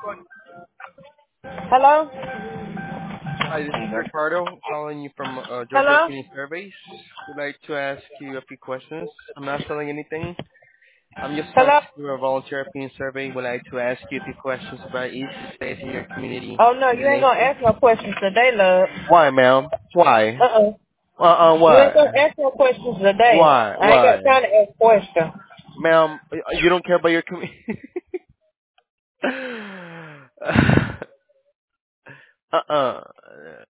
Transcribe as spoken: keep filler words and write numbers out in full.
Hello? Hi, this is Ricardo calling you from uh, Georgia Hello? Opinion Surveys. Would like to ask you a few questions. I'm not selling anything. I'm just trying Hello? to do a volunteer opinion survey. Would like to ask you a few questions about each state in your community Oh no, in the you ain't gonna nation. ask no questions today, love. Why, ma'am? Why? Uh-uh. Uh-uh, You ain't why? gonna ask no questions today. Why? I ain't got Why? time to ask questions. Ma'am, you don't care about your community? uh-uh.